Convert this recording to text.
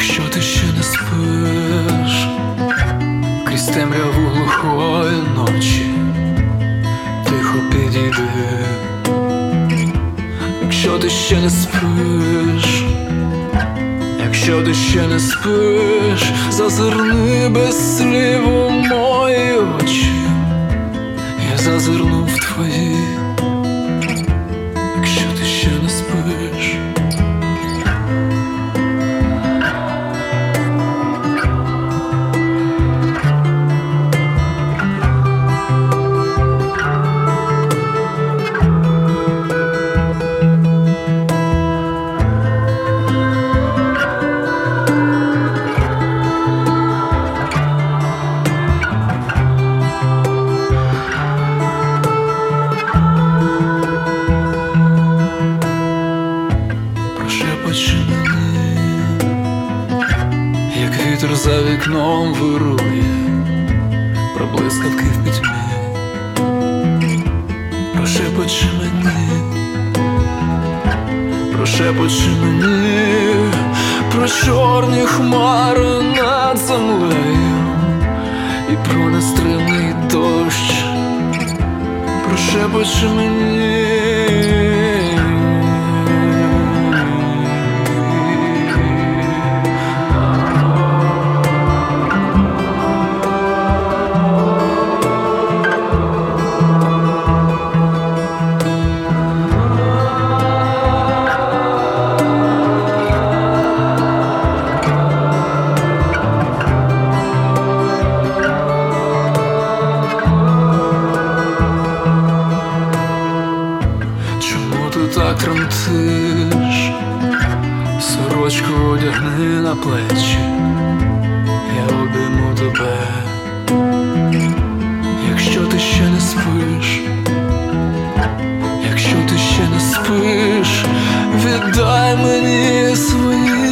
Якщо ти ще не спиш крізь темряву глухої ночі, тихо підійди. Якщо ти ще не спиш, якщо ти ще не спиш, зазирни без слів у мої очі, я зазирну в твої. Якщо ти ще не спиш, прошепочи мене, як вітер за вікном вирує, про блискавки в пітьмі. Прошепочи мені, прошепочи мені, про чорні хмари над землею і про нестримний дощ. Прошепочи мені, ти так тремтиш, сорочку одягни на плечі, я обійму тебе. Якщо ти ще не спиш, якщо ти ще не спиш, віддай мені свої